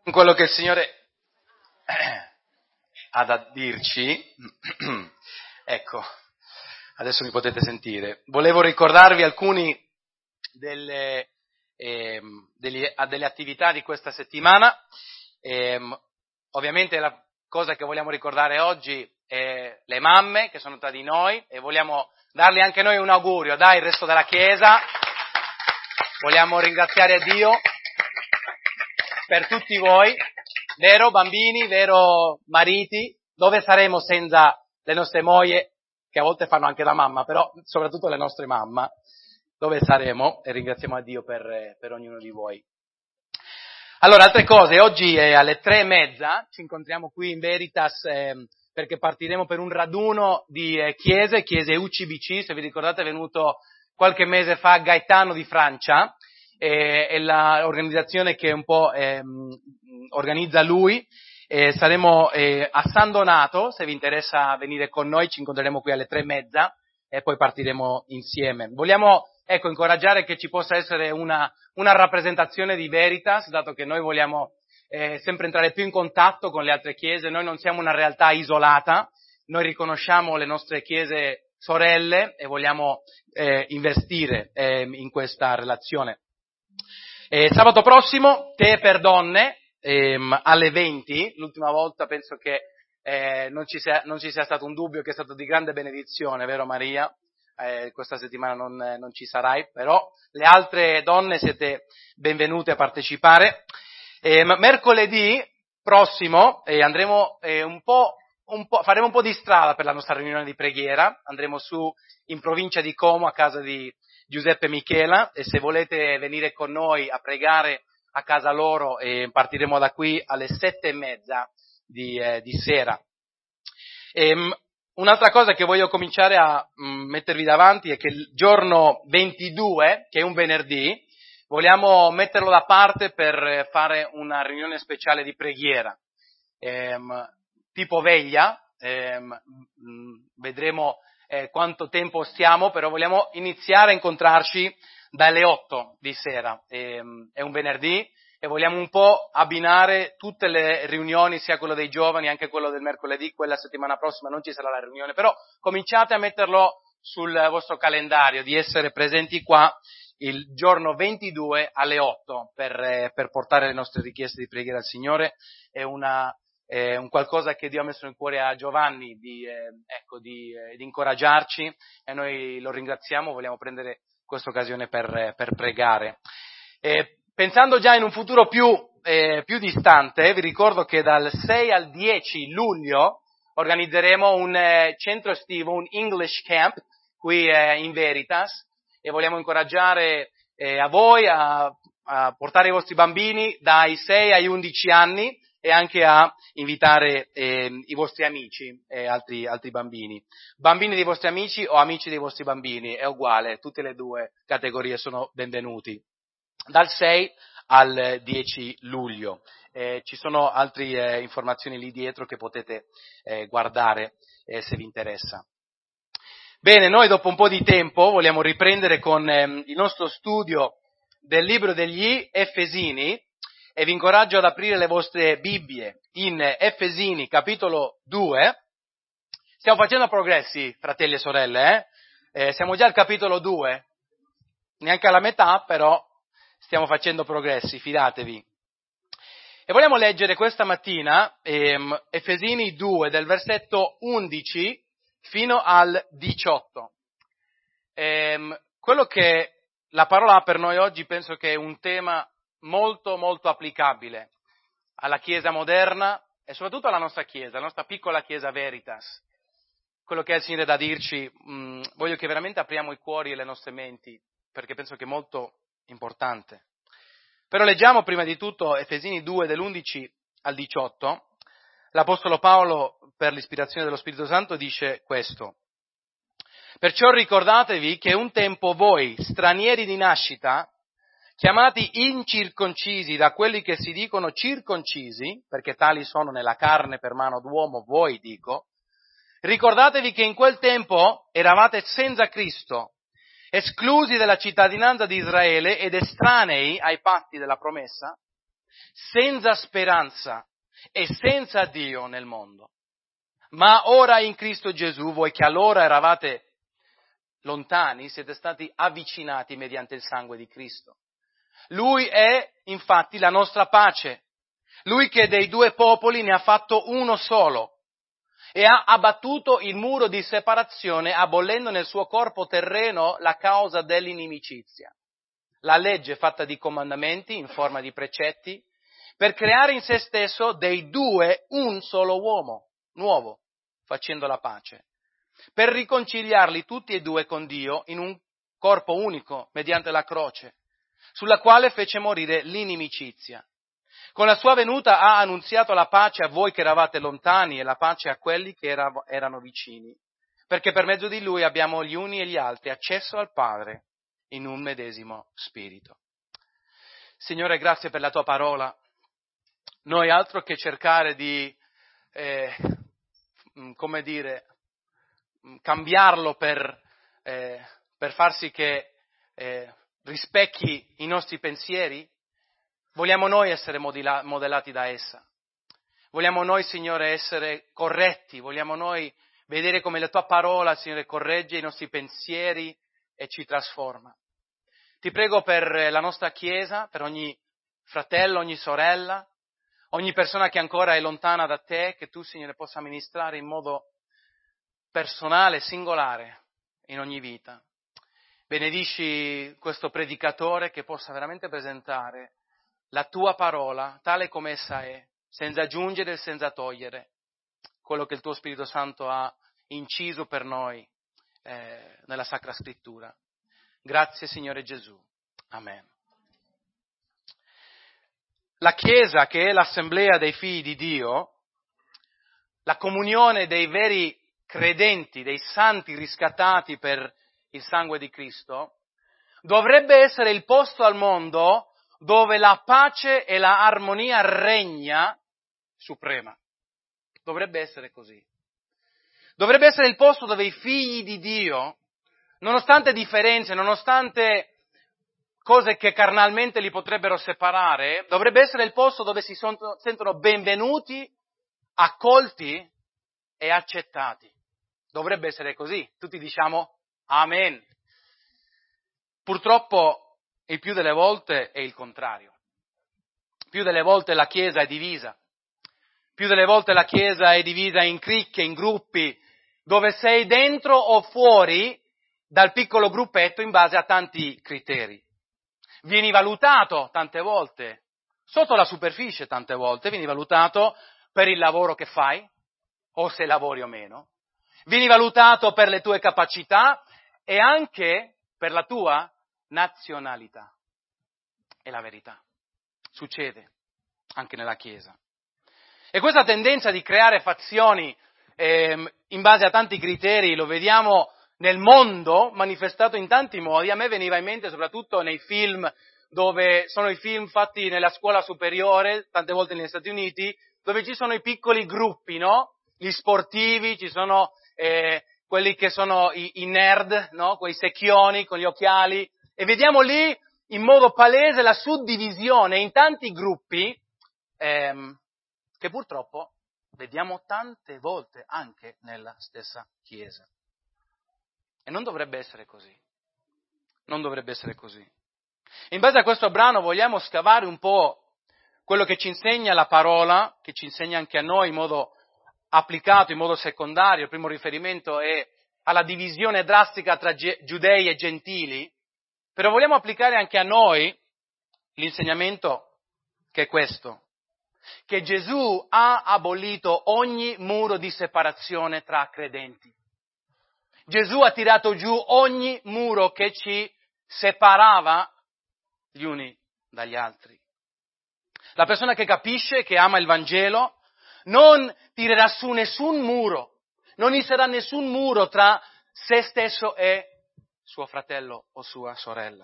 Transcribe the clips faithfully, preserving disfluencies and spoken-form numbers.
Quello che il Signore ha da dirci, ecco, adesso mi potete sentire. Volevo ricordarvi alcuni delle, eh, delle, delle attività di questa settimana. Eh, ovviamente la cosa che vogliamo ricordare oggi è le mamme che sono tra di noi e vogliamo dargli anche noi un augurio, dai, il resto della Chiesa. Vogliamo ringraziare Dio per tutti voi, vero bambini, vero mariti, dove saremo senza le nostre mogli, che a volte fanno anche da mamma, però soprattutto le nostre mamme, dove saremo? E ringraziamo a Dio per, per ognuno di voi. Allora, altre cose, oggi è alle tre e mezza, ci incontriamo qui in Veritas eh, perché partiremo per un raduno di eh, chiese, chiese U C B C, se vi ricordate è venuto qualche mese fa Gaetano di Francia, eh, è l'organizzazione che un po' eh, organizza lui, eh, saremo eh, a San Donato, se vi interessa venire con noi ci incontreremo qui alle tre e mezza e poi partiremo insieme. Vogliamo ecco incoraggiare che ci possa essere una, una rappresentazione di Veritas, dato che noi vogliamo eh, sempre entrare più in contatto con le altre chiese, noi non siamo una realtà isolata, noi riconosciamo le nostre chiese sorelle e vogliamo eh, investire eh, in questa relazione. Eh, sabato prossimo, Tè per donne, ehm, alle venti, l'ultima volta penso che eh, non, ci sia, non ci sia stato un dubbio che è stato di grande benedizione, vero Maria? Eh, questa settimana non, non ci sarai, però le altre donne siete benvenute a partecipare. Eh, mercoledì prossimo eh, andremo eh, un po', un po', faremo un po' di strada per la nostra riunione di preghiera, andremo su in provincia di Como a casa di Giuseppe e Michela e se volete venire con noi a pregare a casa loro eh, partiremo da qui alle sette e mezza di, eh, di sera. Ehm, un'altra cosa che voglio cominciare a mh, mettervi davanti è che il giorno ventidue, che è un venerdì, vogliamo metterlo da parte per fare una riunione speciale di preghiera, ehm, tipo veglia, ehm, mh, vedremo Eh, quanto tempo stiamo, però vogliamo iniziare a incontrarci dalle otto di sera, eh, è un venerdì e vogliamo un po' abbinare tutte le riunioni, sia quello dei giovani, anche quello del mercoledì, quella settimana prossima non ci sarà la riunione, però cominciate a metterlo sul vostro calendario, di essere presenti qua il giorno ventidue alle otto per, eh, per portare le nostre richieste di preghiera al Signore, è una È un qualcosa che Dio ha messo nel cuore a Giovanni di, eh, ecco, di, eh, di incoraggiarci e noi lo ringraziamo, vogliamo prendere questa occasione per, per pregare. Eh, pensando già in un futuro più, eh, più distante, vi ricordo che dal sei al dieci luglio organizzeremo un eh, centro estivo, un English Camp qui eh, in Veritas e vogliamo incoraggiare eh, a voi a, a portare i vostri bambini dai sei agli undici anni e anche a invitare eh, i vostri amici e altri, altri bambini. Bambini dei vostri amici o amici dei vostri bambini, è uguale, tutte le due categorie sono benvenuti. Dal sei al dieci luglio. Eh, ci sono altre eh, informazioni lì dietro che potete eh, guardare eh, se vi interessa. Bene, noi dopo un po' di tempo vogliamo riprendere con eh, il nostro studio del libro degli Efesini, e vi incoraggio ad aprire le vostre Bibbie in Efesini capitolo due. Stiamo facendo progressi, fratelli e sorelle, eh? Eh, siamo già al capitolo due, neanche alla metà, però stiamo facendo progressi, fidatevi. E vogliamo leggere questa mattina ehm, Efesini due, del versetto undici fino al diciotto. Ehm, quello che la parola ha per noi oggi penso che è un tema molto molto applicabile alla Chiesa moderna e soprattutto alla nostra Chiesa, alla nostra piccola Chiesa Veritas. Quello che ha il Signore da dirci, mh, voglio che veramente apriamo i cuori e le nostre menti, perché penso che è molto importante. Però leggiamo prima di tutto Efesini due dell'undici al diciotto. L'Apostolo Paolo, per l'ispirazione dello Spirito Santo, dice questo: perciò ricordatevi che un tempo voi, stranieri di nascita, chiamati incirconcisi da quelli che si dicono circoncisi, perché tali sono nella carne per mano d'uomo, voi dico, ricordatevi che in quel tempo eravate senza Cristo, esclusi dalla cittadinanza di Israele ed estranei ai patti della promessa, senza speranza e senza Dio nel mondo. Ma ora in Cristo Gesù, voi che allora eravate lontani, siete stati avvicinati mediante il sangue di Cristo. Lui è infatti la nostra pace. Lui che dei due popoli ne ha fatto uno solo e ha abbattuto il muro di separazione, abolendo nel suo corpo terreno la causa dell'inimicizia. La legge fatta di comandamenti in forma di precetti, per creare in se stesso dei due un solo uomo, nuovo, facendo la pace, per riconciliarli tutti e due con Dio in un corpo unico, mediante la croce, sulla quale fece morire l'inimicizia. Con la sua venuta ha annunziato la pace a voi che eravate lontani e la pace a quelli che era, erano vicini, perché per mezzo di Lui abbiamo gli uni e gli altri accesso al Padre in un medesimo spirito. Signore, grazie per la tua parola. Noi altro che cercare di, eh, come dire, cambiarlo per, eh, per far sì che eh, rispecchi i nostri pensieri, vogliamo noi essere modila- modellati da essa. Vogliamo noi, Signore, essere corretti, vogliamo noi vedere come la tua parola, Signore, corregge i nostri pensieri e ci trasforma. Ti prego per la nostra Chiesa, per ogni fratello, ogni sorella, ogni persona che ancora è lontana da te, che tu, Signore, possa ministrare in modo personale, singolare, in ogni vita. Benedisci questo predicatore che possa veramente presentare la tua parola, tale come essa è, senza aggiungere e senza togliere quello che il tuo Spirito Santo ha inciso per noi eh, nella Sacra Scrittura. Grazie, Signore Gesù. Amen. La Chiesa, che è l'assemblea dei figli di Dio, la comunione dei veri credenti, dei santi riscattati per il sangue di Cristo, dovrebbe essere il posto al mondo dove la pace e la armonia regna suprema. Dovrebbe essere così. Dovrebbe essere il posto dove i figli di Dio, nonostante differenze, nonostante cose che carnalmente li potrebbero separare, dovrebbe essere il posto dove si sentono benvenuti, accolti e accettati. Dovrebbe essere così. Tutti diciamo Amen. Purtroppo il più delle volte è il contrario. Più delle volte la Chiesa è divisa. Più delle volte la Chiesa è divisa in cricche, in gruppi, dove sei dentro o fuori dal piccolo gruppetto in base a tanti criteri. Vieni valutato tante volte, sotto la superficie tante volte, vieni valutato per il lavoro che fai, o se lavori o meno. Vieni valutato per le tue capacità e anche per la tua nazionalità. È la verità. Succede anche nella Chiesa. E questa tendenza di creare fazioni eh, in base a tanti criteri lo vediamo nel mondo manifestato in tanti modi. A me veniva in mente soprattutto nei film, dove sono i film fatti nella scuola superiore, tante volte negli Stati Uniti, dove ci sono i piccoli gruppi, no? Gli sportivi, ci sono eh, quelli che sono i, i nerd, no? Quei secchioni con gli occhiali, e vediamo lì in modo palese la suddivisione in tanti gruppi ehm, che purtroppo vediamo tante volte anche nella stessa Chiesa. E non dovrebbe essere così. Non dovrebbe essere così. In base a questo brano vogliamo scavare un po' quello che ci insegna la parola, che ci insegna anche a noi in modo applicato, in modo secondario. Il primo riferimento è alla divisione drastica tra giudei e gentili, però vogliamo applicare anche a noi l'insegnamento che è questo, che Gesù ha abolito ogni muro di separazione tra credenti. Gesù ha tirato giù ogni muro che ci separava gli uni dagli altri. La persona che capisce, che ama il Vangelo, non tirerà su nessun muro, non inserà nessun muro tra se stesso e suo fratello o sua sorella.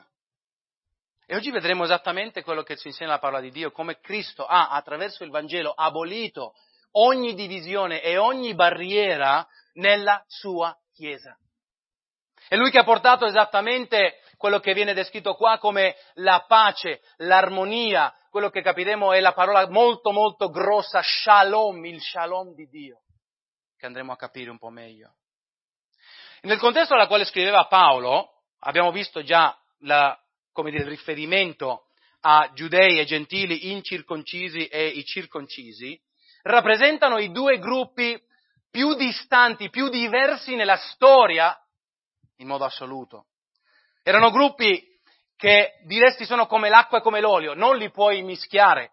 E oggi vedremo esattamente quello che ci insegna la parola di Dio, come Cristo ha, attraverso il Vangelo, abolito ogni divisione e ogni barriera nella sua Chiesa. È Lui che ha portato esattamente quello che viene descritto qua come la pace, l'armonia, quello che capiremo è la parola molto molto grossa, shalom, il shalom di Dio, che andremo a capire un po' meglio. Nel contesto alla quale scriveva Paolo, abbiamo visto già la, come dire, il riferimento a giudei e gentili incirconcisi e i circoncisi, rappresentano i due gruppi più distanti, più diversi nella storia, in modo assoluto. Erano gruppi che diresti sono come l'acqua e come l'olio, non li puoi mischiare.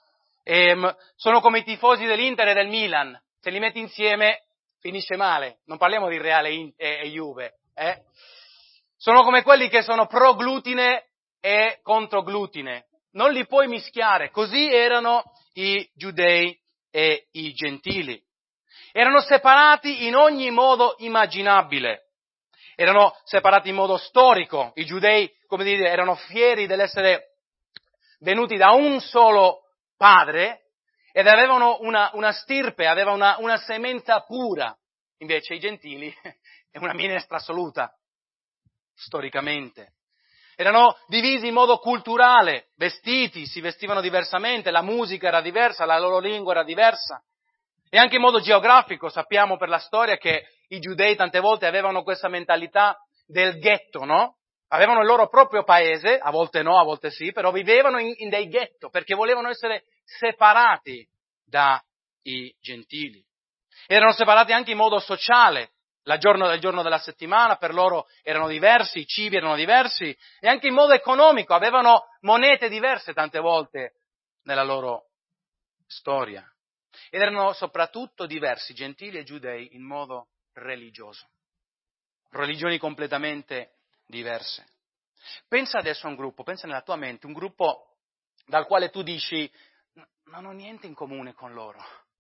Ehm, sono come i tifosi dell'Inter e del Milan, se li metti insieme finisce male, non parliamo di Reale e, e Juve, eh? Sono come quelli che sono pro glutine e contro glutine, non li puoi mischiare, così erano i giudei e i gentili. Erano separati in ogni modo immaginabile, erano separati in modo storico, i giudei, come dire, erano fieri dell'essere venuti da un solo padre, ed avevano una, una stirpe, avevano una, una semenza pura, invece i gentili è una minestra assoluta, storicamente. Erano divisi in modo culturale, vestiti, si vestivano diversamente, la musica era diversa, la loro lingua era diversa, e anche in modo geografico sappiamo per la storia che i giudei tante volte avevano questa mentalità del ghetto, no? Avevano il loro proprio paese, a volte no, a volte sì, però vivevano in, in dei ghetto perché volevano essere separati dai gentili. Erano separati anche in modo sociale, il giorno del giorno della settimana per loro erano diversi, i cibi erano diversi, e anche in modo economico, avevano monete diverse tante volte nella loro storia. Ed erano soprattutto diversi, gentili e giudei, in modo religioso. Religioni completamente diverse. Pensa adesso a un gruppo, pensa nella tua mente, un gruppo dal quale tu dici non ho niente in comune con loro,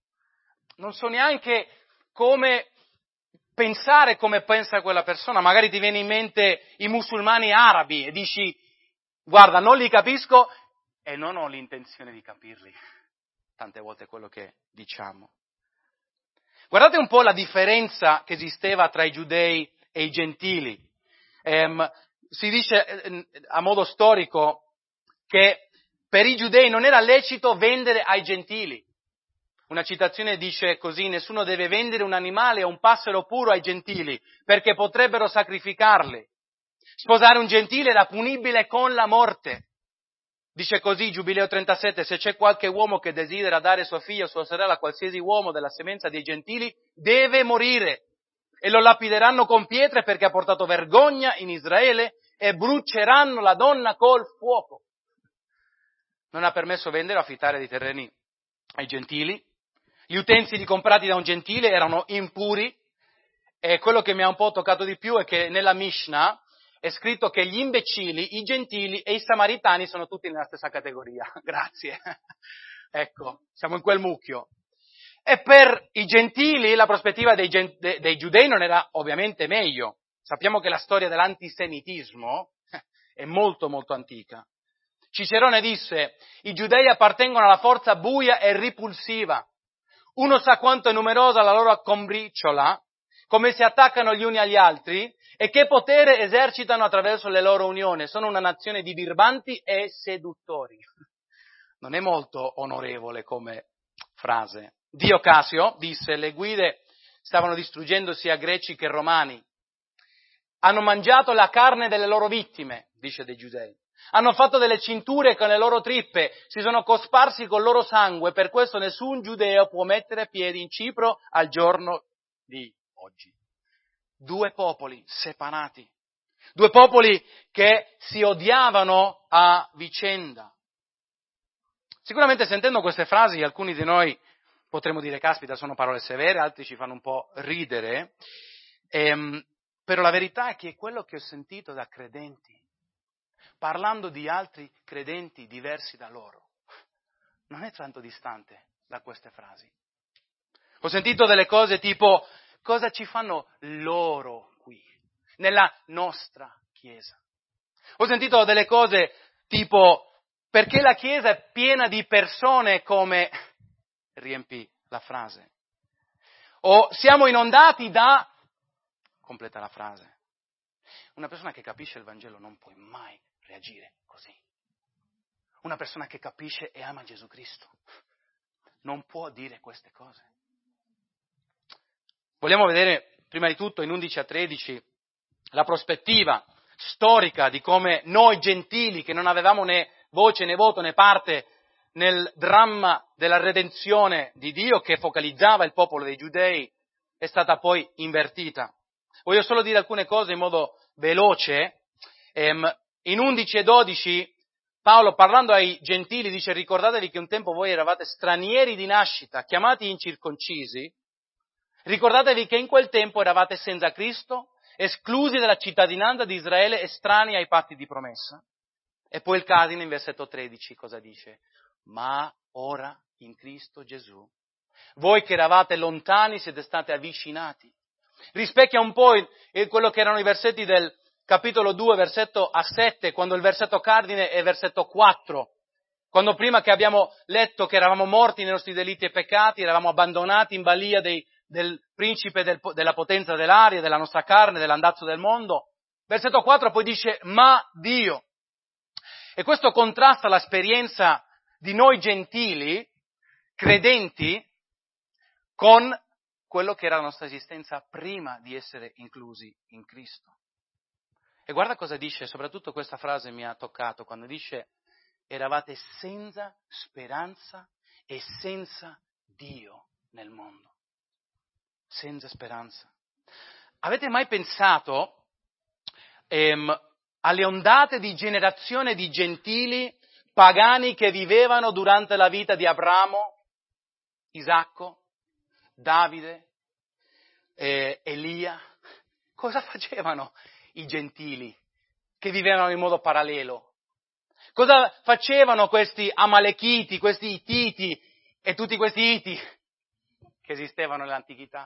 non so neanche come pensare come pensa quella persona, magari ti viene in mente i musulmani arabi e dici guarda non li capisco e non ho l'intenzione di capirli, tante volte è quello che diciamo. Guardate un po' la differenza che esisteva tra i giudei e i gentili. Ehm, si dice eh, a modo storico che per i giudei non era lecito vendere ai gentili. Una citazione dice così: nessuno deve vendere un animale o un passero puro ai gentili, perché potrebbero sacrificarli. Sposare un gentile era punibile con la morte. Dice così Giubileo trentasette: se c'è qualche uomo che desidera dare sua figlia o sua sorella a qualsiasi uomo della semenza dei gentili, deve morire, e lo lapideranno con pietre perché ha portato vergogna in Israele, e bruceranno la donna col fuoco. Non ha permesso vendere o affittare dei terreni ai gentili. Gli utensili comprati da un gentile erano impuri, e quello che mi ha un po' toccato di più è che nella Mishnah è scritto che gli imbecilli, i gentili e i samaritani sono tutti nella stessa categoria. Grazie. Ecco, siamo in quel mucchio. E per i gentili la prospettiva dei, gen- dei giudei non era ovviamente meglio. Sappiamo che la storia dell'antisemitismo è molto molto antica. Cicerone disse: i giudei appartengono alla forza buia e ripulsiva. Uno sa quanto è numerosa la loro combriciola, come si attaccano gli uni agli altri e che potere esercitano attraverso le loro unioni. Sono una nazione di birbanti e seduttori. Non è molto onorevole come frase. Dio Casio disse: le guide stavano distruggendo sia greci che romani. Hanno mangiato la carne delle loro vittime, dice dei giudei. Hanno fatto delle cinture con le loro trippe, si sono cosparsi col loro sangue, per questo nessun giudeo può mettere piedi in Cipro al giorno di oggi. Due popoli separati, due popoli che si odiavano a vicenda. Sicuramente sentendo queste frasi alcuni di noi potremmo dire caspita, sono parole severe, altri ci fanno un po' ridere, ehm, però la verità è che quello che ho sentito da credenti, parlando di altri credenti diversi da loro, non è tanto distante da queste frasi. Ho sentito delle cose tipo: cosa ci fanno loro qui, nella nostra Chiesa? Ho sentito delle cose tipo: perché la Chiesa è piena di persone come... riempì la frase. O siamo inondati da... completa la frase. Una persona che capisce il Vangelo non può mai reagire così. Una persona che capisce e ama Gesù Cristo non può dire queste cose. Vogliamo vedere prima di tutto in undici a tredici la prospettiva storica di come noi gentili, che non avevamo né voce né voto né parte nel dramma della redenzione di Dio che focalizzava il popolo dei giudei, è stata poi invertita. Voglio solo dire alcune cose in modo veloce. In undici e dodici Paolo, parlando ai gentili, dice: ricordatevi che un tempo voi eravate stranieri di nascita, chiamati incirconcisi. Ricordatevi che in quel tempo eravate senza Cristo, esclusi dalla cittadinanza di Israele, estranei ai patti di promessa. E poi il cardine in versetto tredici cosa dice? Ma ora in Cristo Gesù, voi che eravate lontani siete stati avvicinati. Rispecchia un po' il, il, quello che erano i versetti del capitolo due, versetto a sette, quando il versetto cardine è versetto quattro. Quando prima che abbiamo letto che eravamo morti nei nostri delitti e peccati, eravamo abbandonati in balia dei, del principe del, della potenza dell'aria, della nostra carne, dell'andazzo del mondo. Versetto quattro poi dice, ma Dio. E questo contrasta l'esperienza di noi gentili, credenti, con quello che era la nostra esistenza prima di essere inclusi in Cristo. E guarda cosa dice, soprattutto questa frase mi ha toccato, quando dice eravate senza speranza e senza Dio nel mondo. Senza speranza. Avete mai pensato ehm, alle ondate di generazione di gentili pagani che vivevano durante la vita di Abramo, Isacco, Davide, eh, Elia? Cosa facevano i gentili che vivevano in modo parallelo? Cosa facevano questi Amalechiti, questi Ittiti e tutti questi Iti che esistevano nell'antichità?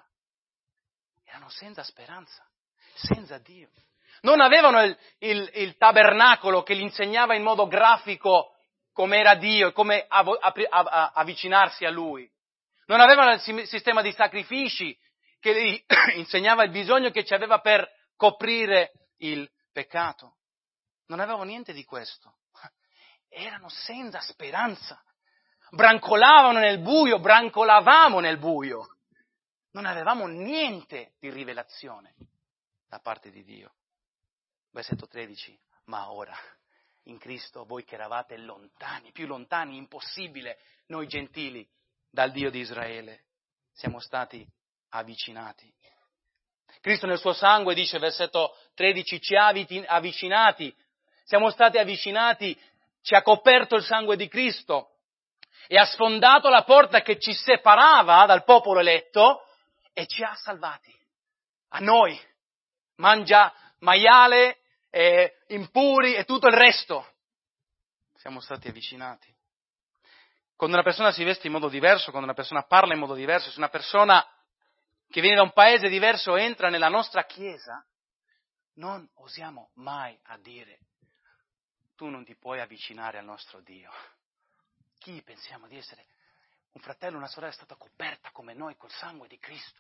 Erano senza speranza, senza Dio. Non avevano il, il, il tabernacolo che gli insegnava in modo grafico come era Dio e come av- av- av- avvicinarsi a Lui. Non avevano il sistema di sacrifici che gli insegnava il bisogno che ci aveva per coprire il peccato. Non avevano niente di questo. Erano senza speranza. Brancolavano nel buio, brancolavamo nel buio. Non avevamo niente di rivelazione da parte di Dio. Versetto tredici. Ma ora, in Cristo, voi che eravate lontani, più lontani, impossibile, noi gentili, dal Dio di Israele, siamo stati avvicinati. Cristo nel suo sangue, dice versetto tredici, ci ha avvicinati, siamo stati avvicinati, ci ha coperto il sangue di Cristo e ha sfondato la porta che ci separava dal popolo eletto e ci ha salvati. A noi, mangia, maiale, eh, impuri e tutto il resto, siamo stati avvicinati. Quando una persona si veste in modo diverso, quando una persona parla in modo diverso, se una persona che viene da un paese diverso entra nella nostra chiesa, non osiamo mai a dire tu non ti puoi avvicinare al nostro Dio. Chi pensiamo di essere? Un fratello o una sorella è stata coperta come noi col sangue di Cristo.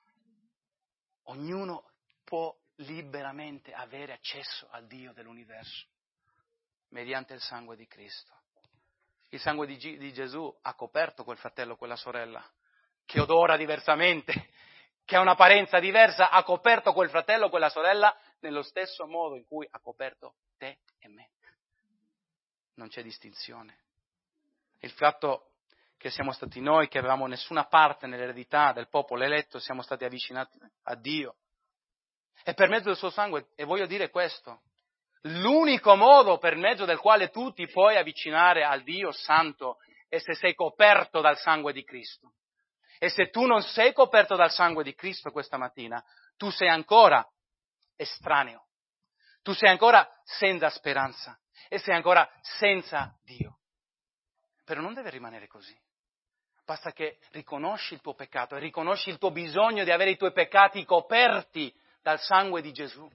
Ognuno può liberamente avere accesso al Dio dell'universo mediante il sangue di Cristo. Il sangue di, G- di Gesù ha coperto quel fratello o quella sorella che odora diversamente, che ha un'apparenza diversa, ha coperto quel fratello o quella sorella nello stesso modo in cui ha coperto te e me. Non c'è distinzione. Il fatto che siamo stati noi, che avevamo nessuna parte nell'eredità del popolo eletto, siamo stati avvicinati a Dio. E per mezzo del suo sangue, e voglio dire questo, l'unico modo per mezzo del quale tu ti puoi avvicinare al Dio Santo è se sei coperto dal sangue di Cristo. E se tu non sei coperto dal sangue di Cristo questa mattina, tu sei ancora estraneo. Tu sei ancora senza speranza e sei ancora senza Dio. Però non deve rimanere così. Basta che riconosci il tuo peccato e riconosci il tuo bisogno di avere i tuoi peccati coperti dal sangue di Gesù.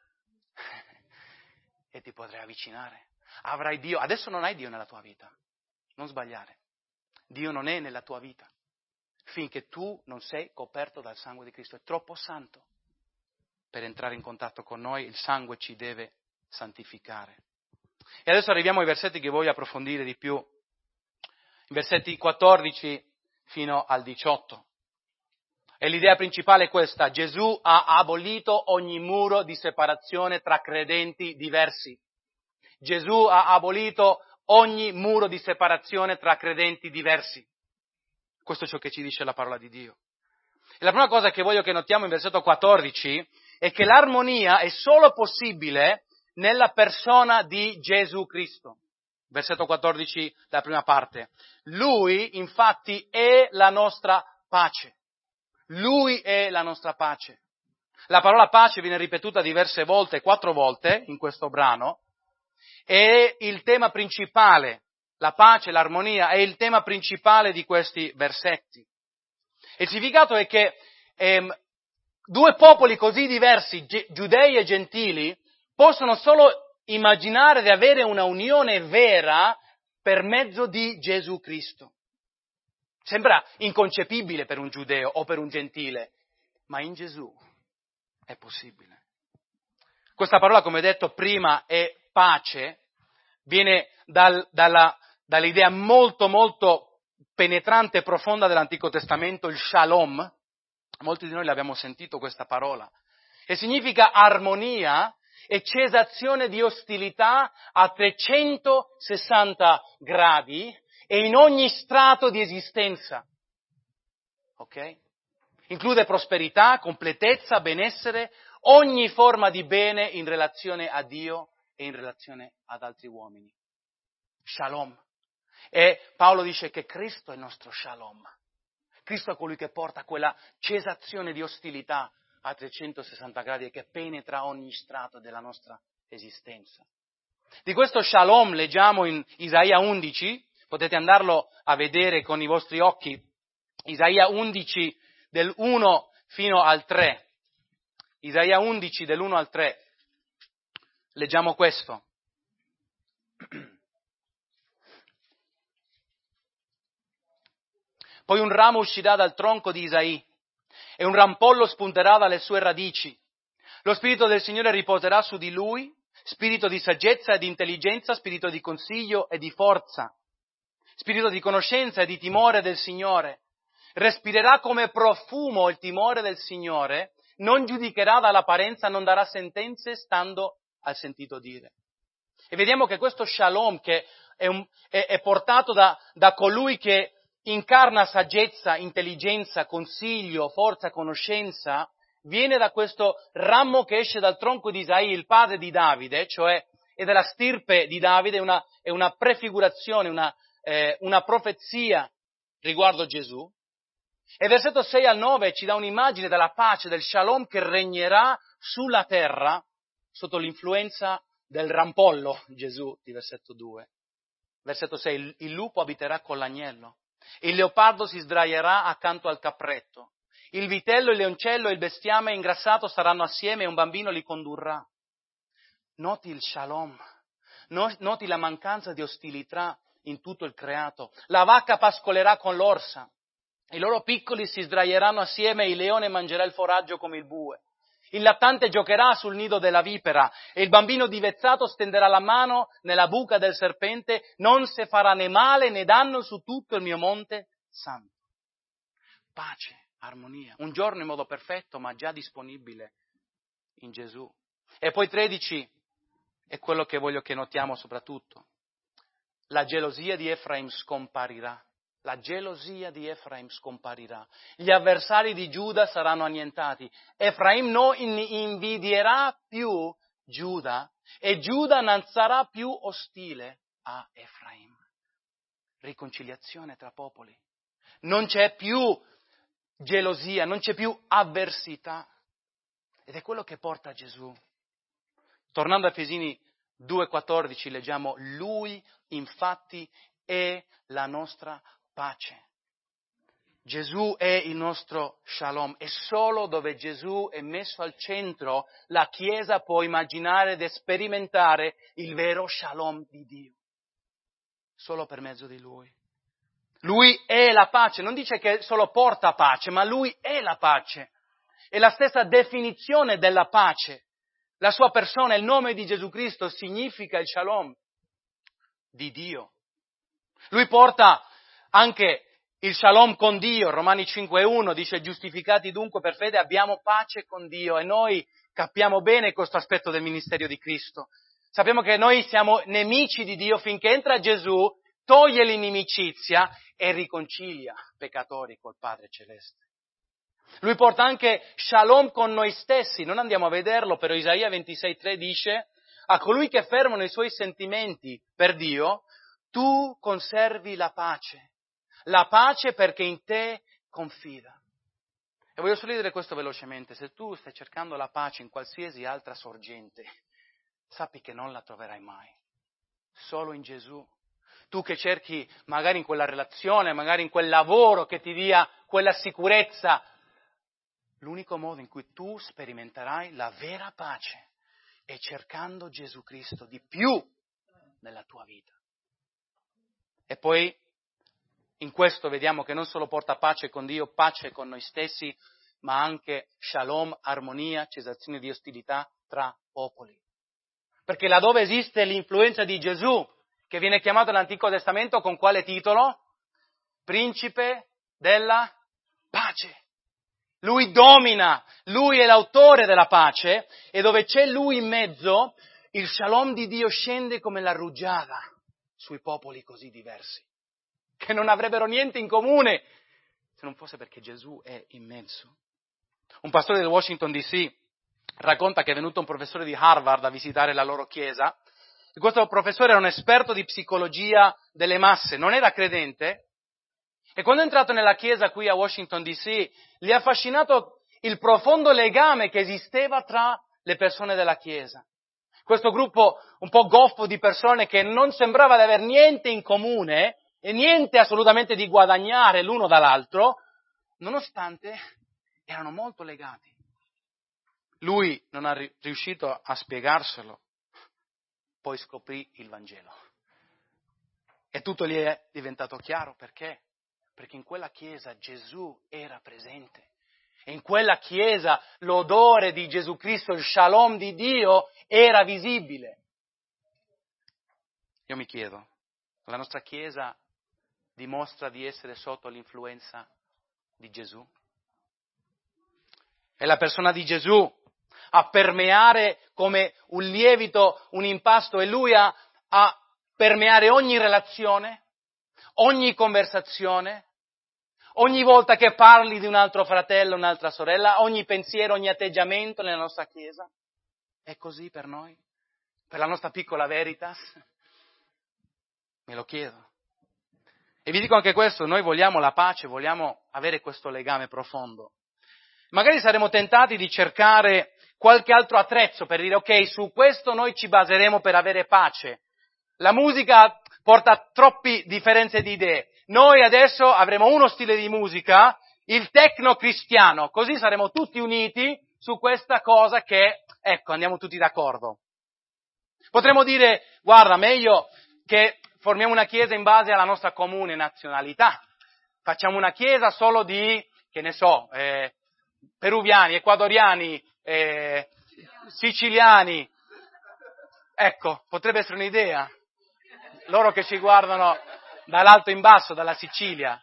E ti potrai avvicinare. Avrai Dio. Adesso non hai Dio nella tua vita. Non sbagliare. Dio non è nella tua vita. Finché tu non sei coperto dal sangue di Cristo. È troppo santo per entrare in contatto con noi, il sangue ci deve santificare. E adesso arriviamo ai versetti che voglio approfondire di più, i versetti quattordici fino al diciotto. E l'idea principale è questa: Gesù ha abolito ogni muro di separazione tra credenti diversi. Gesù ha abolito ogni muro di separazione tra credenti diversi. Questo è ciò che ci dice la parola di Dio. E la prima cosa che voglio che notiamo in versetto quattordici è che l'armonia è solo possibile nella persona di Gesù Cristo. Versetto quattordici, la prima parte. Lui, infatti, è la nostra pace. Lui è la nostra pace. La parola pace viene ripetuta diverse volte, quattro volte in questo brano, è il tema principale, la pace, l'armonia, è il tema principale di questi versetti. E il significato è che ehm, due popoli così diversi, gi- giudei e gentili, possono solo immaginare di avere una unione vera per mezzo di Gesù Cristo. Sembra inconcepibile per un giudeo o per un gentile, ma in Gesù è possibile. Questa parola, come detto prima, è pace, viene dal, dalla, dall'idea molto molto penetrante e profonda dell'Antico Testamento, il shalom. Molti di noi l'abbiamo sentito questa parola. E significa armonia e cessazione di ostilità a trecentosessanta gradi e in ogni strato di esistenza. Ok? Include prosperità, completezza, benessere, ogni forma di bene in relazione a Dio e in relazione ad altri uomini. Shalom. E Paolo dice che Cristo è il nostro shalom. Cristo è colui che porta quella cessazione di ostilità a trecentosessanta gradi e che penetra ogni strato della nostra esistenza. Di questo shalom leggiamo in Isaia undici, potete andarlo a vedere con i vostri occhi, Isaia undici del uno fino al tre. Isaia undici dell'uno al tre. Leggiamo questo. Poi un ramo uscirà dal tronco di Isaì e un rampollo spunterà dalle sue radici. Lo Spirito del Signore riposerà su di lui, spirito di saggezza e di intelligenza, spirito di consiglio e di forza, spirito di conoscenza e di timore del Signore. Respirerà come profumo il timore del Signore, non giudicherà dall'apparenza, non darà sentenze stando al sentito dire. E vediamo che questo shalom, che è, un, è, è portato da, da colui che incarna saggezza, intelligenza, consiglio, forza, conoscenza, viene da questo ramo che esce dal tronco di Isaì, il padre di Davide, cioè è della stirpe di Davide, è una, è una prefigurazione, una, eh, una profezia riguardo Gesù. E versetto sei al nove ci dà un'immagine della pace, del shalom che regnerà sulla terra sotto l'influenza del rampollo, Gesù, di versetto due. Versetto sei, il lupo abiterà con l'agnello, il leopardo si sdraierà accanto al capretto, il vitello, il leoncello e il bestiame ingrassato staranno assieme e un bambino li condurrà. Noti il shalom, noti la mancanza di ostilità in tutto il creato. La vacca pascolerà con l'orsa, i loro piccoli si sdraieranno assieme e il leone mangerà il foraggio come il bue. Il lattante giocherà sul nido della vipera e il bambino divezzato stenderà la mano nella buca del serpente, non se farà né male né danno su tutto il mio monte santo. Pace, armonia, un giorno in modo perfetto ma già disponibile in Gesù. E poi tredici è quello che voglio che notiamo soprattutto. La gelosia di Efraim scomparirà. La gelosia di Efraim scomparirà. Gli avversari di Giuda saranno annientati. Efraim non invidierà più Giuda e Giuda non sarà più ostile a Efraim. Riconciliazione tra popoli. Non c'è più gelosia, non c'è più avversità. Ed è quello che porta Gesù. Tornando a Efesini due quattordici leggiamo: Lui infatti è la nostra pace. Gesù è il nostro shalom e solo dove Gesù è messo al centro la Chiesa può immaginare ed sperimentare il vero shalom di Dio. Solo per mezzo di Lui. Lui è la pace, non dice che solo porta pace, ma Lui è la pace. è la stessa definizione della pace. La sua persona, il nome di Gesù Cristo significa il shalom di Dio. Lui porta anche il shalom con Dio. Romani cinque uno dice: giustificati dunque per fede abbiamo pace con Dio, e noi capiamo bene questo aspetto del ministero di Cristo. Sappiamo che noi siamo nemici di Dio finché entra Gesù, toglie l'inimicizia e riconcilia peccatori col Padre Celeste. Lui porta anche shalom con noi stessi, non andiamo a vederlo, però Isaia ventisei tre dice: a colui che fermano i suoi sentimenti per Dio, tu conservi la pace, la pace perché in te confida. E voglio solo dire questo velocemente: se tu stai cercando la pace in qualsiasi altra sorgente, sappi che non la troverai mai, solo in Gesù. Tu che cerchi magari in quella relazione, magari in quel lavoro che ti dia quella sicurezza, l'unico modo in cui tu sperimenterai la vera pace è cercando Gesù Cristo di più nella tua vita. E poi in questo vediamo che non solo porta pace con Dio, pace con noi stessi, ma anche shalom, armonia, cessazione di ostilità tra popoli. Perché laddove esiste l'influenza di Gesù, che viene chiamato nell'Antico Testamento con quale titolo? Principe della pace. Lui domina, lui è l'autore della pace, e dove c'è lui in mezzo, il shalom di Dio scende come la rugiada sui popoli così diversi, che non avrebbero niente in comune se non fosse perché Gesù è in mezzo. Un pastore del Washington D C racconta che è venuto un professore di Harvard a visitare la loro chiesa, e questo professore era un esperto di psicologia delle masse, non era credente, e quando è entrato nella chiesa qui a Washington D C gli ha affascinato il profondo legame che esisteva tra le persone della chiesa. Questo gruppo un po' goffo di persone che non sembrava di aver niente in comune e niente assolutamente di guadagnare l'uno dall'altro, nonostante erano molto legati. Lui non ha riuscito a spiegarselo, poi scoprì il Vangelo. E tutto gli è diventato chiaro. Perché? Perché in quella chiesa Gesù era presente. E in quella chiesa l'odore di Gesù Cristo, il shalom di Dio, era visibile. Io mi chiedo, la nostra chiesa dimostra di essere sotto l'influenza di Gesù? È la persona di Gesù a permeare come un lievito, un impasto, e lui a, a permeare ogni relazione, ogni conversazione, ogni volta che parli di un altro fratello, un'altra sorella, ogni pensiero, ogni atteggiamento nella nostra Chiesa. È così per noi? Per la nostra piccola Veritas? Me lo chiedo. E vi dico anche questo: noi vogliamo la pace, vogliamo avere questo legame profondo. Magari saremo tentati di cercare qualche altro attrezzo per dire: ok, su questo noi ci baseremo per avere pace. La musica porta troppe differenze di idee. Noi adesso avremo uno stile di musica, il techno cristiano, così saremo tutti uniti su questa cosa che, ecco, andiamo tutti d'accordo. Potremmo dire: guarda, meglio che formiamo una chiesa in base alla nostra comune nazionalità. Facciamo una chiesa solo di, che ne so, eh, peruviani, ecuadoriani, eh, siciliani. Ecco, potrebbe essere un'idea. Loro che ci guardano dall'alto in basso, dalla Sicilia.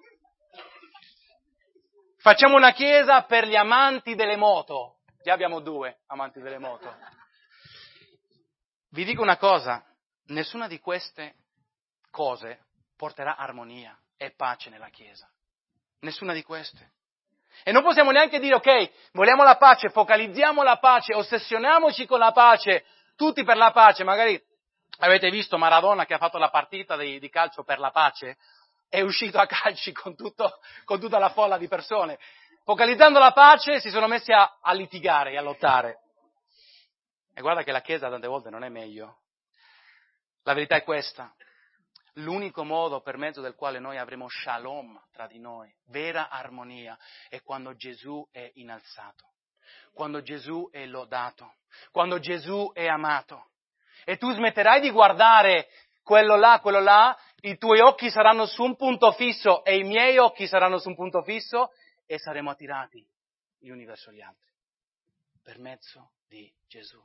Facciamo una chiesa per gli amanti delle moto. Già abbiamo due amanti delle moto. Vi dico una cosa: nessuna di queste cose porterà armonia e pace nella chiesa. Nessuna di queste. E non possiamo neanche dire: ok, vogliamo la pace, focalizziamo la pace, ossessioniamoci con la pace, tutti per la pace. Magari avete visto Maradona che ha fatto la partita di, di calcio per la pace, è uscito a calci con, tutto, con tutta la folla di persone. Focalizzando la pace si sono messi a, a litigare e a lottare. E guarda che la Chiesa tante volte non è meglio. La verità è questa: l'unico modo per mezzo del quale noi avremo shalom tra di noi, vera armonia, è quando Gesù è innalzato, quando Gesù è lodato, quando Gesù è amato. E tu smetterai di guardare quello là, quello là, i tuoi occhi saranno su un punto fisso e i miei occhi saranno su un punto fisso, e saremo attirati gli uni verso gli altri, per mezzo di Gesù.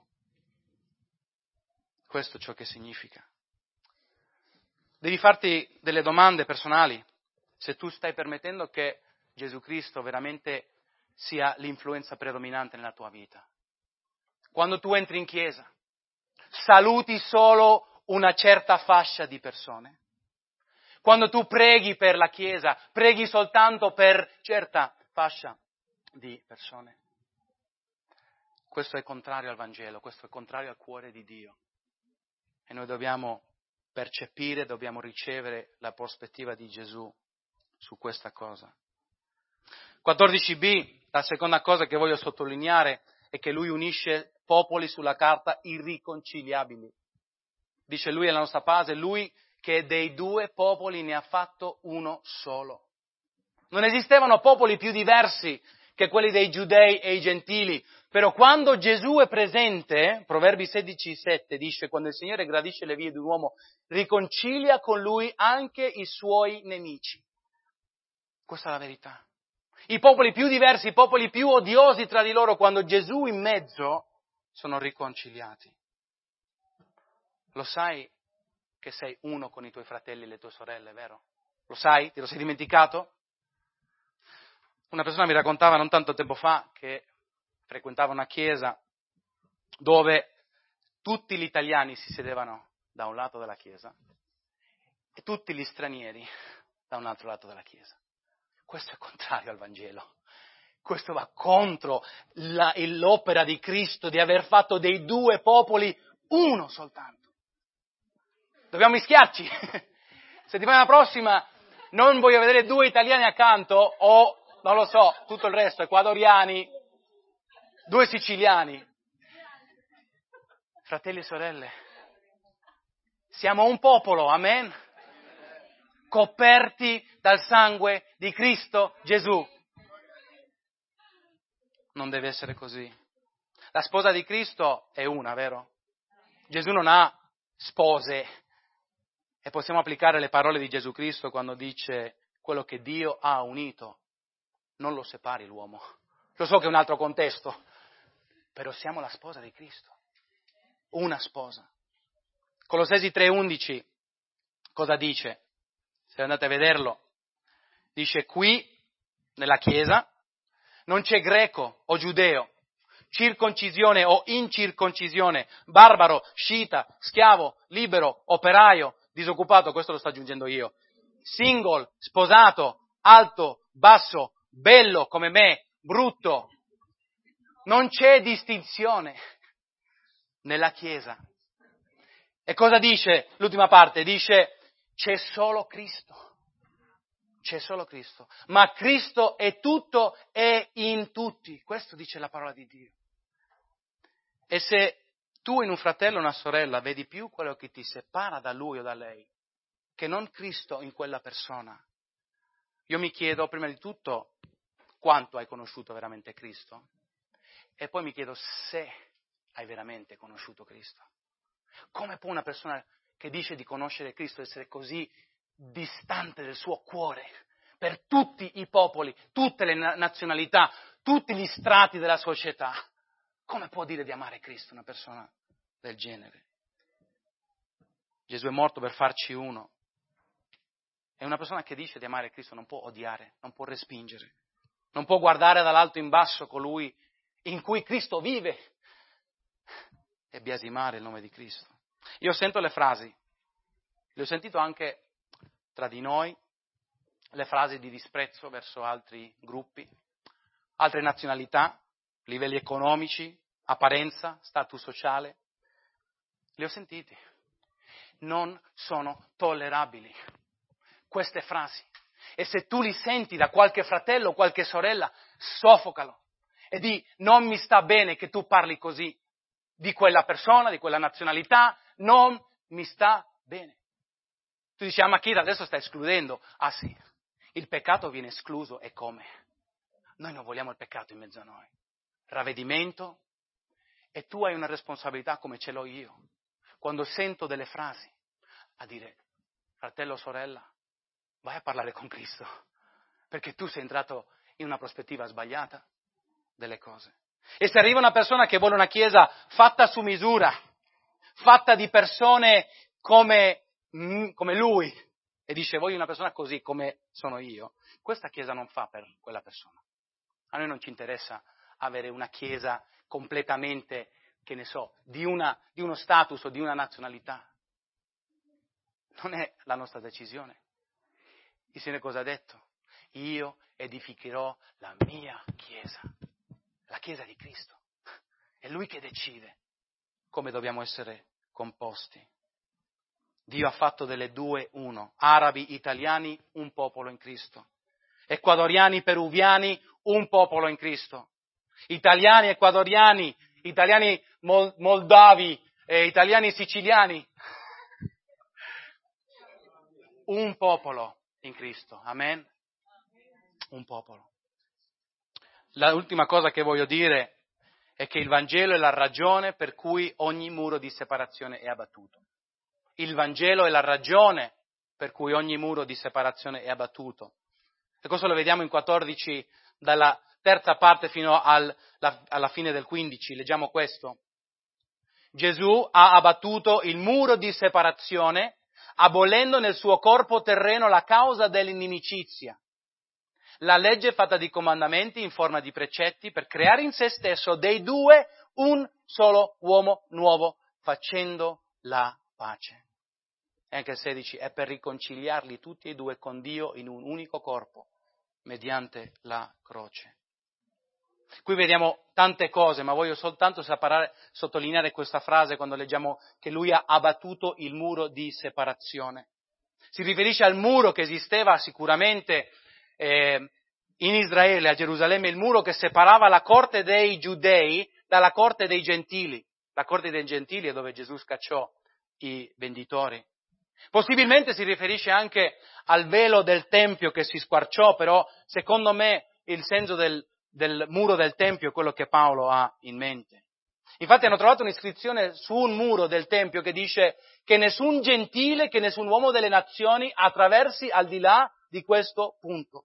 Questo è ciò che significa. Devi farti delle domande personali, se tu stai permettendo che Gesù Cristo veramente sia l'influenza predominante nella tua vita. Quando tu entri in chiesa, saluti solo una certa fascia di persone. Quando tu preghi per la chiesa, preghi soltanto per certa fascia di persone. Questo è contrario al Vangelo, questo è contrario al cuore di Dio. E noi dobbiamo percepire, dobbiamo ricevere la prospettiva di Gesù su questa cosa. quattordici b, la seconda cosa che voglio sottolineare è che lui unisce popoli sulla carta irriconciliabili. Dice lui alla nostra base, lui che dei due popoli ne ha fatto uno solo. Non esistevano popoli più diversi che quelli dei giudei e i gentili, però quando Gesù è presente, Proverbi sedici sette dice, quando il Signore gradisce le vie di un uomo, riconcilia con lui anche i suoi nemici. Questa è la verità. I popoli più diversi, i popoli più odiosi tra di loro, quando Gesù in mezzo, sono riconciliati. Lo sai che sei uno con i tuoi fratelli e le tue sorelle, vero? Lo sai? Te lo sei dimenticato? Una persona mi raccontava non tanto tempo fa che frequentava una chiesa dove tutti gli italiani si sedevano da un lato della chiesa e tutti gli stranieri da un altro lato della chiesa. Questo è contrario al Vangelo. Questo va contro la, l'opera di Cristo di aver fatto dei due popoli uno soltanto. Dobbiamo mischiarci. Settimana prossima non voglio vedere due italiani accanto o, non lo so, tutto il resto, ecuadoriani, due siciliani. Fratelli e sorelle, siamo un popolo, amen? Coperti dal sangue di Cristo Gesù. Non deve essere così. La sposa di Cristo è una, vero? Gesù non ha spose. E possiamo applicare le parole di Gesù Cristo quando dice quello che Dio ha unito, non lo separi l'uomo. Lo so che è un altro contesto, però siamo la sposa di Cristo. Una sposa. Colossesi tre undici cosa dice? Se andate a vederlo, dice qui, nella Chiesa, non c'è greco o giudeo, circoncisione o incirconcisione, barbaro, scita, schiavo, libero, operaio, disoccupato, questo lo sto aggiungendo io, single, sposato, alto, basso, bello come me, brutto. Non c'è distinzione nella Chiesa. E cosa dice l'ultima parte? Dice c'è solo Cristo. C'è solo Cristo. Ma Cristo è tutto e in tutti. Questo dice la parola di Dio. E se tu in un fratello o una sorella vedi più quello che ti separa da lui o da lei, che non Cristo in quella persona, io mi chiedo prima di tutto quanto hai conosciuto veramente Cristo e poi mi chiedo se hai veramente conosciuto Cristo. Come può una persona che dice di conoscere Cristo essere così distante del suo cuore per tutti i popoli, tutte le nazionalità, tutti gli strati della società? Come può dire di amare Cristo una persona del genere? Gesù è morto per farci uno. E una persona che dice di amare Cristo non può odiare, non può respingere, non può guardare dall'alto in basso colui in cui Cristo vive e biasimare il nome di Cristo. Io sento le frasi, le ho sentito anche tra di noi, le frasi di disprezzo verso altri gruppi, altre nazionalità, livelli economici, apparenza, status sociale. Le ho sentite. Non sono tollerabili queste frasi. E se tu li senti da qualche fratello o qualche sorella, soffocalo. E di non mi sta bene che tu parli così di quella persona, di quella nazionalità, non mi sta bene. Tu dici, ah ma chi adesso sta escludendo? Ah sì, il peccato viene escluso e come? Noi non vogliamo il peccato in mezzo a noi. Ravvedimento, e tu hai una responsabilità come ce l'ho io. Quando sento delle frasi, a dire, fratello o sorella, vai a parlare con Cristo, perché tu sei entrato in una prospettiva sbagliata. delle cose. E se arriva una persona che vuole una chiesa fatta su misura, fatta di persone come, mm, come lui, e dice voglio una persona così come sono io, questa chiesa non fa per quella persona. A noi non ci interessa avere una chiesa completamente, che ne so, di, una, di uno status o di una nazionalità. Non è la nostra decisione. Il Signore cosa ha detto? Io edificherò la mia chiesa, la chiesa di Cristo. È Lui che decide come dobbiamo essere composti. Dio ha fatto delle due uno, arabi, italiani, un popolo in Cristo. Ecuadoriani, peruviani, un popolo in Cristo. Italiani, ecuadoriani, italiani mol- moldavi, eh, italiani siciliani. Un popolo in Cristo, amen? Un popolo. L'ultima cosa che voglio dire è che il Vangelo è la ragione per cui ogni muro di separazione è abbattuto. Il Vangelo è la ragione per cui ogni muro di separazione è abbattuto. E questo lo vediamo in quattordici, dalla terza parte fino al, la, alla fine del quindici. Leggiamo questo. Gesù ha abbattuto il muro di separazione, abolendo nel suo corpo terreno la causa dell'inimicizia. La legge fatta di comandamenti in forma di precetti per creare in se stesso dei due un solo uomo nuovo, facendo la pace. E anche il sedici è per riconciliarli tutti e due con Dio in un unico corpo, mediante la croce. Qui vediamo tante cose, ma voglio soltanto separare, sottolineare questa frase quando leggiamo che lui ha abbattuto il muro di separazione. Si riferisce al muro che esisteva sicuramente eh, in Israele, a Gerusalemme, il muro che separava la corte dei giudei dalla corte dei gentili. La corte dei gentili è dove Gesù scacciò i venditori. Possibilmente si riferisce anche al velo del Tempio che si squarciò, però secondo me il senso del, del muro del Tempio è quello che Paolo ha in mente. Infatti hanno trovato un'iscrizione su un muro del Tempio che dice che nessun gentile, che nessun uomo delle nazioni attraversi al di là di questo punto.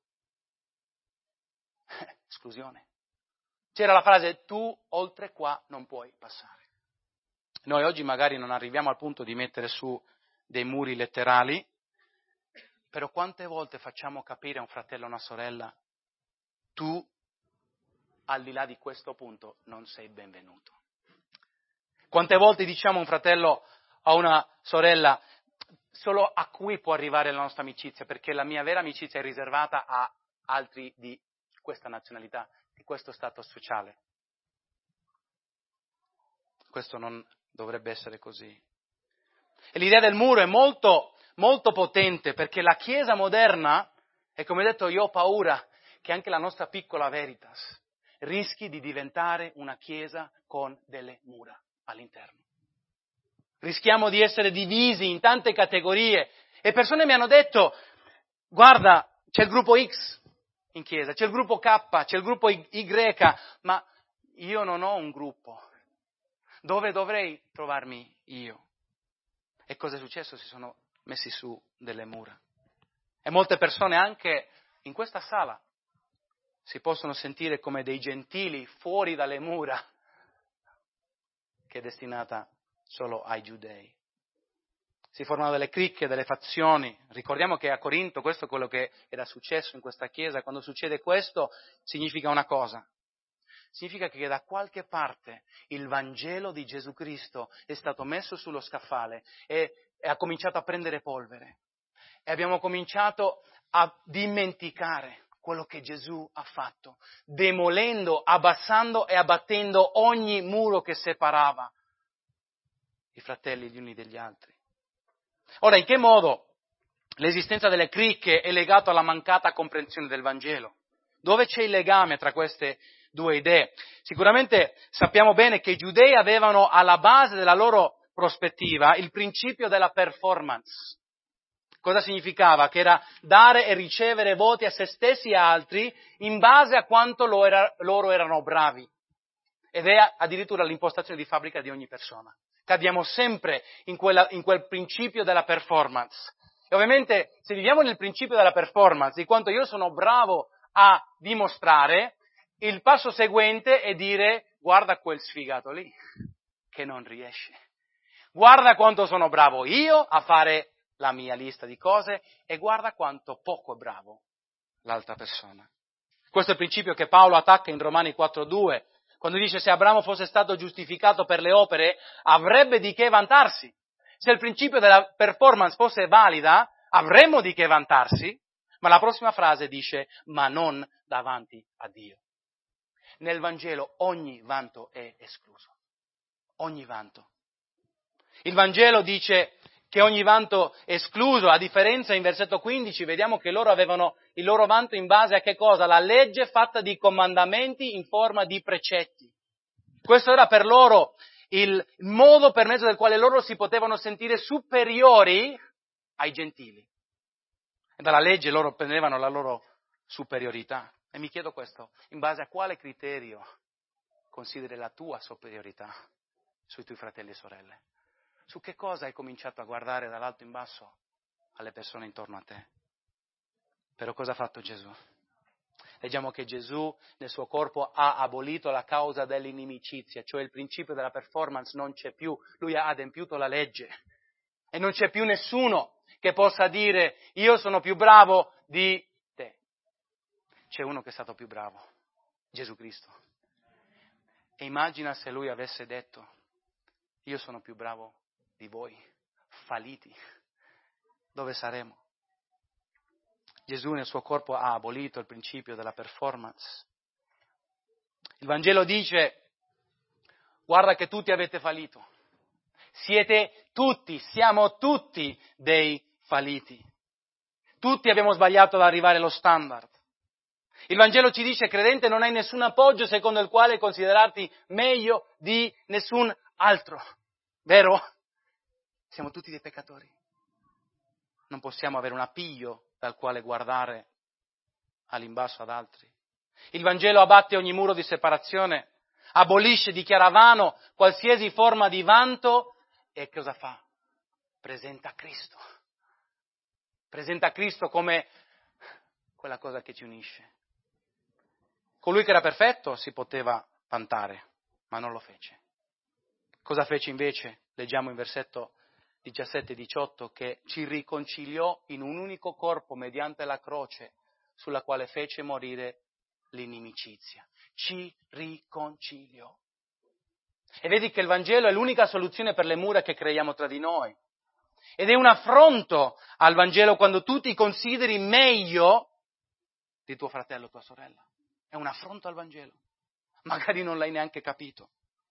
Esclusione. C'era la frase tu oltre qua non puoi passare. Noi oggi magari non arriviamo al punto di mettere su dei muri letterali, però quante volte facciamo capire a un fratello o a una sorella tu al di là di questo punto non sei benvenuto. Quante volte diciamo a un fratello o a una sorella solo a cui può arrivare la nostra amicizia, perché la mia vera amicizia è riservata a altri di questa nazionalità, di questo stato sociale. Questo non dovrebbe essere così. E l'idea del muro è molto, molto potente, perché la Chiesa moderna, e come detto io ho paura che anche la nostra piccola Veritas rischi di diventare una Chiesa con delle mura all'interno. Rischiamo di essere divisi in tante categorie e persone mi hanno detto, guarda, c'è il gruppo X in Chiesa, c'è il gruppo K, c'è il gruppo Y, ma io non ho un gruppo. Dove dovrei trovarmi io? E cosa è successo? Si sono messi su delle mura. E molte persone anche in questa sala si possono sentire come dei gentili fuori dalle mura che è destinata solo ai giudei. Si formano delle cricche, delle fazioni. Ricordiamo che a Corinto questo è quello che era successo in questa chiesa. Quando succede questo significa una cosa. Significa che da qualche parte il Vangelo di Gesù Cristo è stato messo sullo scaffale e, e ha cominciato a prendere polvere. E abbiamo cominciato a dimenticare quello che Gesù ha fatto, demolendo, abbassando e abbattendo ogni muro che separava i fratelli gli uni dagli altri. Ora, in che modo l'esistenza delle cricche è legata alla mancata comprensione del Vangelo? Dove c'è il legame tra queste due idee? Sicuramente sappiamo bene che i giudei avevano alla base della loro prospettiva il principio della performance. Cosa significava? Che era dare e ricevere voti a se stessi e a altri in base a quanto loro, era, loro erano bravi. Ed è addirittura l'impostazione di fabbrica di ogni persona. Cadiamo sempre in, quella, in quel principio della performance. E ovviamente se viviamo nel principio della performance, di quanto io sono bravo a dimostrare, il passo seguente è dire: guarda quel sfigato lì, che non riesce. Guarda quanto sono bravo io a fare la mia lista di cose e guarda quanto poco è bravo l'altra persona. Questo è il principio che Paolo attacca in Romani quattro due, quando dice: se Abramo fosse stato giustificato per le opere, avrebbe di che vantarsi. Se il principio della performance fosse valida, avremmo di che vantarsi, ma la prossima frase dice: ma non davanti a Dio. Nel Vangelo ogni vanto è escluso. Ogni vanto. Il Vangelo dice che ogni vanto è escluso, a differenza in versetto quindici vediamo che loro avevano il loro vanto in base a che cosa? La legge fatta di comandamenti in forma di precetti. Questo era per loro il modo per mezzo del quale loro si potevano sentire superiori ai gentili. E dalla legge loro prendevano la loro superiorità. E mi chiedo questo: in base a quale criterio consideri la tua superiorità sui tuoi fratelli e sorelle? Su che cosa hai cominciato a guardare dall'alto in basso alle persone intorno a te? Però cosa ha fatto Gesù? Leggiamo che Gesù nel suo corpo ha abolito la causa dell'inimicizia, cioè il principio della performance non c'è più. Lui ha adempiuto la legge e non c'è più nessuno che possa dire: io sono più bravo di te. C'è uno che è stato più bravo, Gesù Cristo. E immagina se lui avesse detto: io sono più bravo di voi, falliti. Dove saremo? Gesù nel suo corpo ha abolito il principio della performance. Il Vangelo dice: guarda che tutti avete fallito. Siete tutti, siamo tutti dei falliti. Tutti abbiamo sbagliato ad arrivare allo standard. Il Vangelo ci dice: credente, non hai nessun appoggio secondo il quale considerarti meglio di nessun altro. Vero? Siamo tutti dei peccatori. Non possiamo avere un appiglio dal quale guardare all'imbasso ad altri. Il Vangelo abbatte ogni muro di separazione, abolisce, dichiara vano qualsiasi forma di vanto e cosa fa? Presenta Cristo. Presenta Cristo come quella cosa che ci unisce. Colui che era perfetto si poteva vantare, ma non lo fece. Cosa fece invece? Leggiamo in versetto diciassette e diciotto che ci riconciliò in un unico corpo mediante la croce sulla quale fece morire l'inimicizia. Ci riconciliò. E vedi che il Vangelo è l'unica soluzione per le mura che creiamo tra di noi. Ed è un affronto al Vangelo quando tu ti consideri meglio di tuo fratello o tua sorella. È un affronto al Vangelo. Magari non l'hai neanche capito.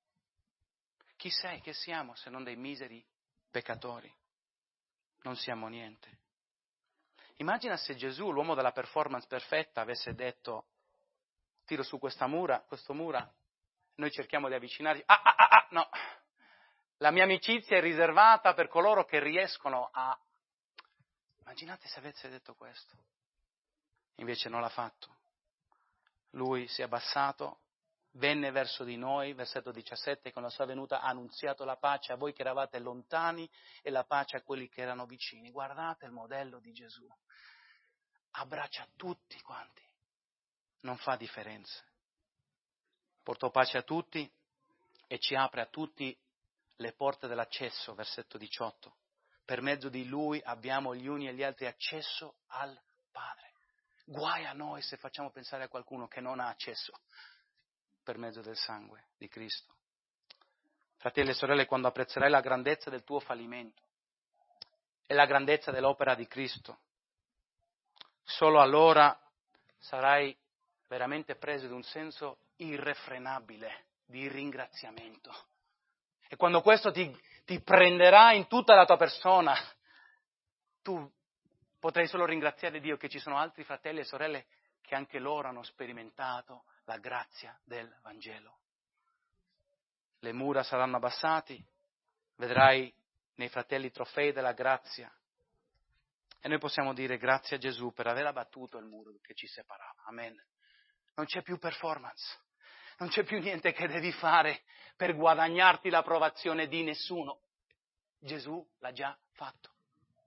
Chi sei, che siamo, se non dei miseri peccatori? Non siamo niente. Immagina se Gesù, l'uomo della performance perfetta, avesse detto: tiro su questa mura, questo mura, noi cerchiamo di avvicinarci. Ah, ah, ah, ah, no! La mia amicizia è riservata per coloro che riescono a... Immaginate se avesse detto questo. Invece non l'ha fatto. Lui si è abbassato, venne verso di noi, versetto diciassette, con la sua venuta ha annunziato la pace a voi che eravate lontani e la pace a quelli che erano vicini. Guardate il modello di Gesù. Abbraccia tutti quanti, non fa differenze. Portò pace a tutti e ci apre a tutti le porte dell'accesso, versetto diciotto. Per mezzo di Lui abbiamo gli uni e gli altri accesso al Padre. Guai a noi se facciamo pensare a qualcuno che non ha accesso per mezzo del sangue di Cristo. Fratelli e sorelle, quando apprezzerai la grandezza del tuo fallimento e la grandezza dell'opera di Cristo, solo allora sarai veramente preso di un senso irrefrenabile di ringraziamento. E quando questo ti, ti prenderà in tutta la tua persona, tu potrai solo ringraziare Dio che ci sono altri fratelli e sorelle che anche loro hanno sperimentato la grazia del Vangelo. Le mura saranno abbassati, vedrai nei fratelli trofei della grazia. E noi possiamo dire grazie a Gesù per aver abbattuto il muro che ci separava. Amen. Non c'è più performance, non c'è più niente che devi fare per guadagnarti l'approvazione di nessuno. Gesù l'ha già fatto.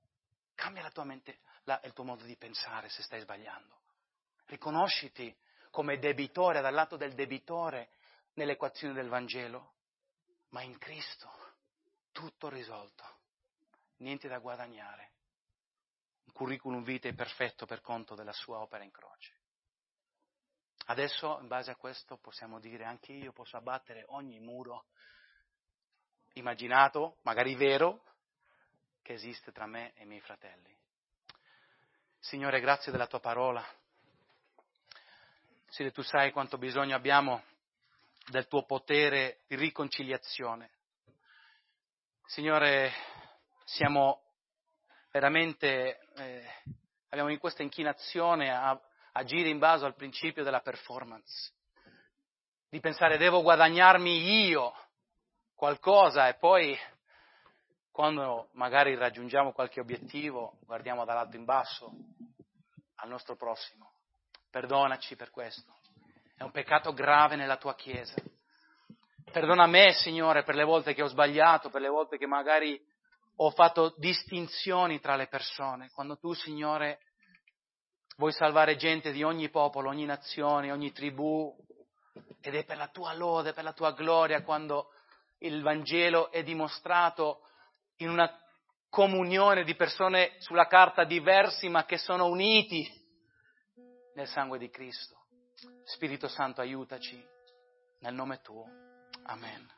Cambia la tua mente, la, il tuo modo di pensare se stai sbagliando. Riconosciti come debitore, dal lato del debitore nell'equazione del Vangelo, ma in Cristo tutto risolto, niente da guadagnare, un curriculum vitae perfetto per conto della sua opera in croce. Adesso, in base a questo, possiamo dire anche io posso abbattere ogni muro immaginato, magari vero, che esiste tra me e i miei fratelli. Signore, grazie della tua parola. Signore, tu sai quanto bisogno abbiamo del tuo potere di riconciliazione. Signore, siamo veramente, eh, abbiamo in questa inclinazione a agire in base al principio della performance, di pensare devo guadagnarmi io qualcosa e poi quando magari raggiungiamo qualche obiettivo guardiamo dall'alto in basso al nostro prossimo. Perdonaci per questo. È un peccato grave nella tua Chiesa. Perdona me, Signore, per le volte che ho sbagliato, per le volte che magari ho fatto distinzioni tra le persone. Quando tu, Signore, vuoi salvare gente di ogni popolo, ogni nazione, ogni tribù, ed è per la tua lode, per la tua gloria, quando il Vangelo è dimostrato in una comunione di persone sulla carta diversi, ma che sono uniti nel sangue di Cristo. Spirito Santo, aiutaci nel nome tuo. Amen.